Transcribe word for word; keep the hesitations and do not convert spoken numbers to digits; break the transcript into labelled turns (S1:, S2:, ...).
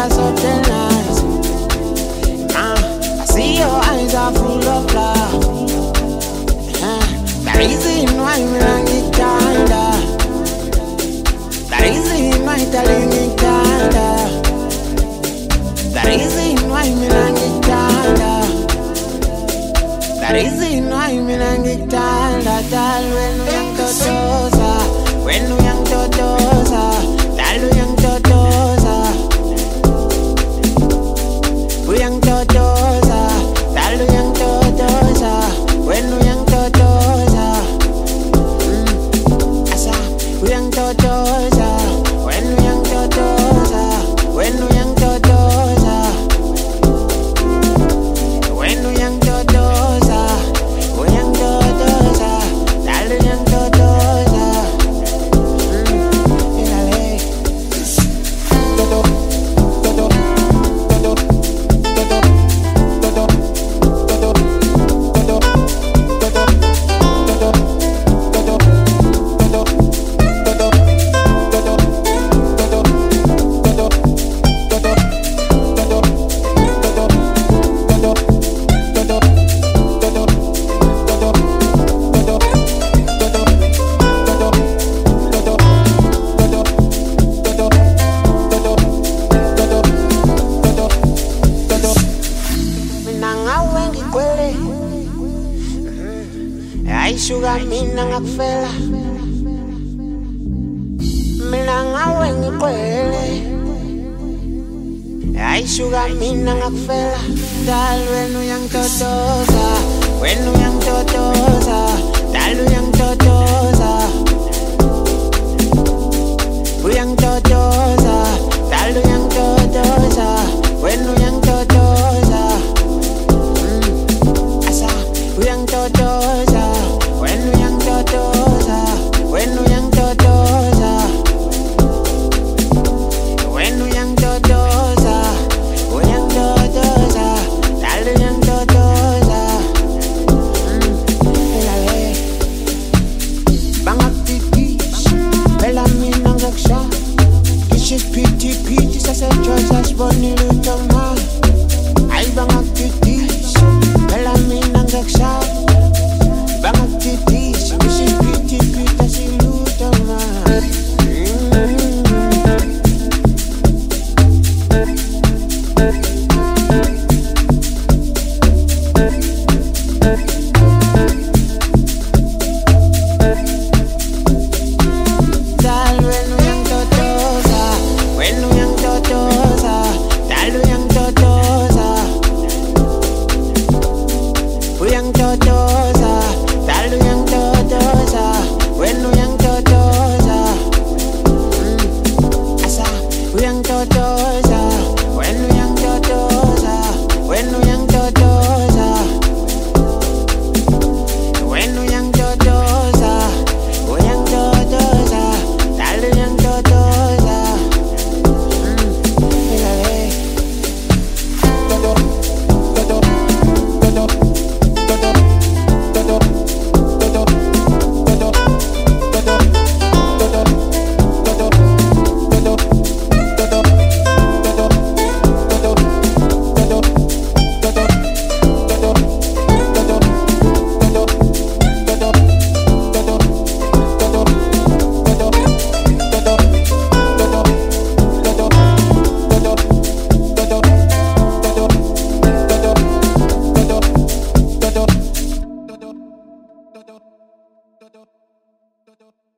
S1: are something nice. Uh, I see your eyes are full of love. Uh, the reason why me long it kinda. The reason why telling it kinda. The reason why me long it kinda. The reason why me long it kinda. Tal when we young totosa, when we young totosa, tal we young totosa. We young totosa, tal we young totosa, when we young totosa. Mm, asa, we young totosa, when we young totosa, when we young totosa, when we young totosa, we young totosa, tal we young totosa. Mm, inale, toto, toto, toto. Ay sugar mina ngakufela, mina ngawe ngikwele. Ay sugar mina ngakufela, dal wenu yang totosa, wenu yang totosa, dalu yang totosa, uyang totosa, dalu yang totosa, wenu yang totosa. Mm, asa uyang totosa. When we young totosa, when we young totosa, when we young totosa, we young totosa, tal young totosa. Mm, elale, bangak titis, bella mina ngaksha, kisses piti piti, sa sa choices boni lutama. Ay bangak titis, bella mina ngaksha. Bangak titis, kisses piti piti, si lutama. Tal when we young totosa, when we young totosa, tal we young totosa, we young totosa. Tal yang totosa, when yang totosa. Mm, asa, yang totosa, when yang totosa, when yang totosa, when yang totosa, yang totosa, tal yang totosa. Mm, elale, toto, toto, toto, toto, toto. Do, do, do, do, do.